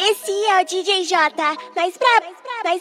Esse é o DJ J, mais brabo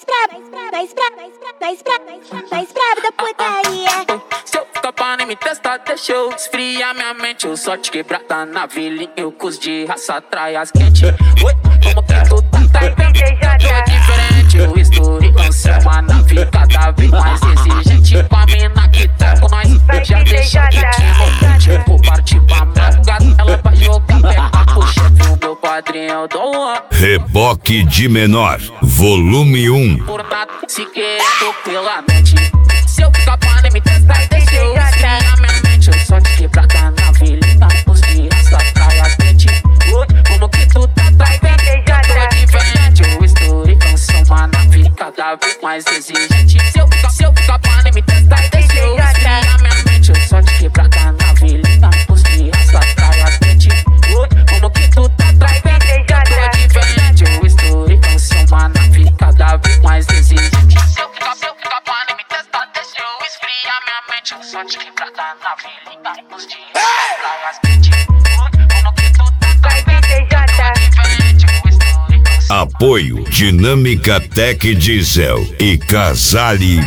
da putaria. Se eu ficar pra nem me testar, deixa eu esfriar minha mente. Eu só te quebrada na vilinha, eu cus de raça, traias quente. Oi, como que tu tá diferente, eu estou em uma nave cada vez mais exigente. Com a mina que tá com nós, já deixa quente. Tipo, partir pra madrugada, ela vai jogar perna pro chefe. O meu padrinho eu dou uma. Reboque de menor, volume 1. Por nada, se querendo pela mente. Se eu ficar pra nem me testar, deixa eu esfriar minha mente. Eu só te quebrada na vilinha, os dias da praia quente. Oi, como que tu tá tô diferente, eu estou em uma nave cada vez mais exigente. Se eu ficar pra nem me testar, deixa eu esfriar minha mente. Eu só te quebrada na vilinha, os dias da praia quente. Oi, como que tu tá tô diferente, eu estou em uma nave cada vez mais exigente. Se eu ficar pra nem me testar, deixa eu esfriar minha mente. Eu só te quebrada na vilinha, os dias da praia quente. Oi, como que tu tá diferente, eu estou em Apoio Dinâmica Tech Diesel e Casale.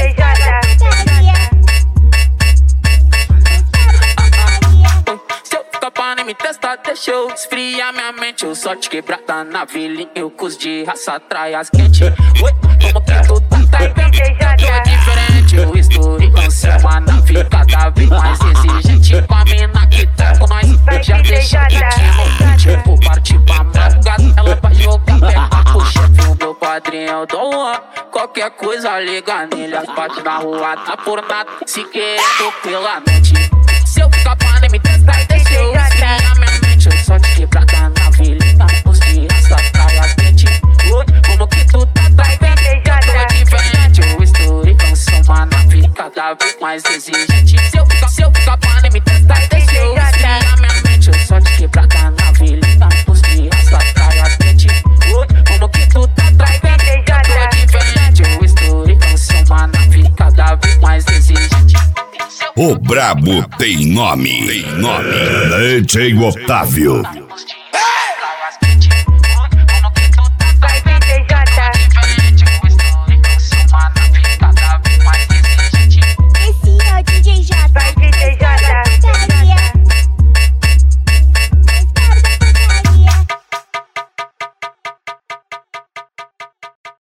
Se eu ficar pra nem me testar, deixa eu esfriar minha mente. Eu só te quebrada na vilinha, eu cus de raça, traias quente. Oi, como que tu tá diferente, eu estou em uma nave cada vez mais exigente. Com a mina que tá com nós, já deixa quente. Tipo, partir pra madrugada, ela vai jogar perna pro chefe. O meu padrinho eu dou uma. Qualquer coisa liga nele, as bate na rua, tá por nada, se querendo pela mente. Se eu ficar pra nem me testar, deixa eu esfriar minha mente. Eu só te quebrada na vilinha, os dias da praia quente. Oi, como que tu tá diferente, eu estou em uma nave cada vez mais exigente. Se eu ficar pra nem me testar, deixa eu esfriar minha mente. Eu só te quebrada na vilinha, os dias da praia quente. Oi, como que tu tá diferente, eu estou em uma nave cada vez mais exigente. O brabo tem nome. DJ Otávio.